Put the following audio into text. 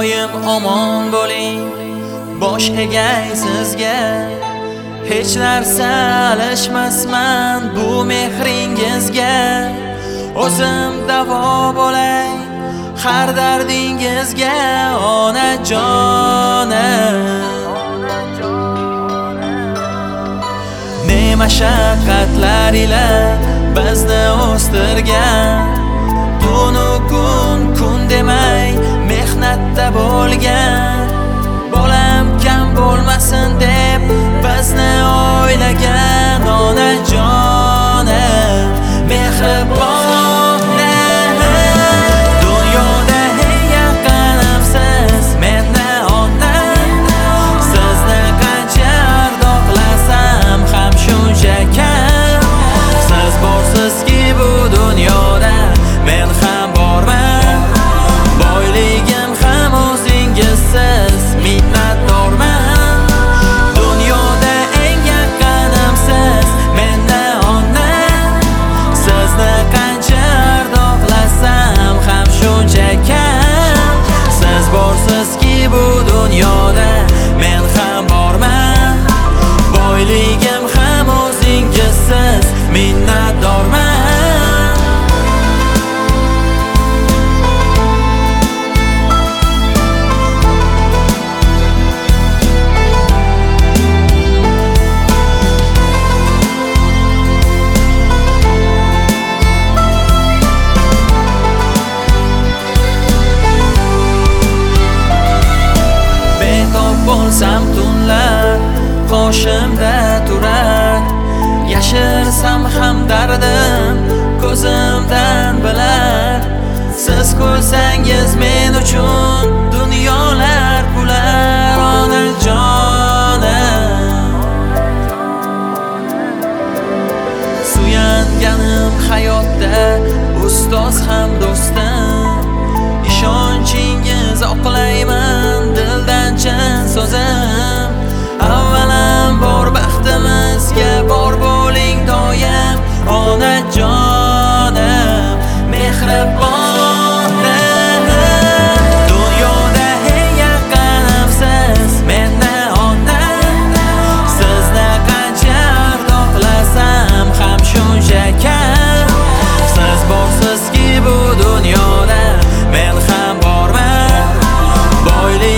doim omon bo'ling, bosh egay sizga. Hech narsa alishmasman bu mehringizga. O'zim davo bo'lay har dardingizga, onajonim. Ne mashaqqatlar ila bizni o'stirgan, tunu kun demay mehnatda bo'lgan. Bolam kam bo'lmasin deb bizni o'ylagan, onajonim mehribon. Dunyoda eng yaqinim siz, meni onam. Sizni qancha ardoqlasam ham shuncha kam. Siz borsizki bu dunyoda, men ham borman. Boyligim ham o'zingizsiz, minnatdorman. Dunyoda eng yaqinim siz, meni onam. Sizni qancha ardoqlasam ham shuncha kam. Siz borsizki bu dunyoda, men ham borman. Boyligim ham o'zingizsiz, minnatdorman. Bo'lsam tunlar qoshimda turar, yashirsam ham dardim ko'zimdan bilar. Siz kulsangiz men uchun dunyolar kular, onajonim. Suyanganim hayotda ustoz ham do'stim. Ishonchingiz oqlayman dildan chin so'zim. Avvalambor baxtimizga bor bo'ling doim, onajonim mehribon. Dunyoda eng yaqinim siz, meni onam. Sizni qancha ardoqlasam ham shuncha kam. Siz borsizki bu dunyoda, men ham borman. Boylik